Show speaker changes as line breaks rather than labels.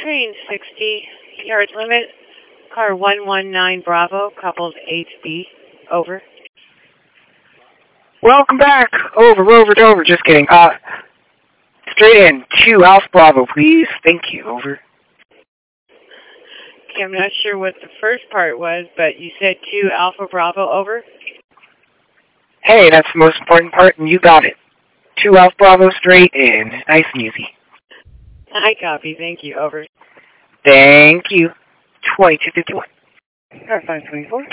train 60, yard limit, car 119 Bravo, coupled HB, over.
Welcome back. Over. Just kidding. Straight in. 2 Alpha Bravo, please. Thank you. Over.
Okay, I'm not sure what the first part was, but you said 2 Alpha Bravo, over?
Hey, that's the most important part, and you got it. 2 Alpha Bravo, straight in. Nice and easy.
I copy. Thank you. Over.
Thank you. 2251.
524.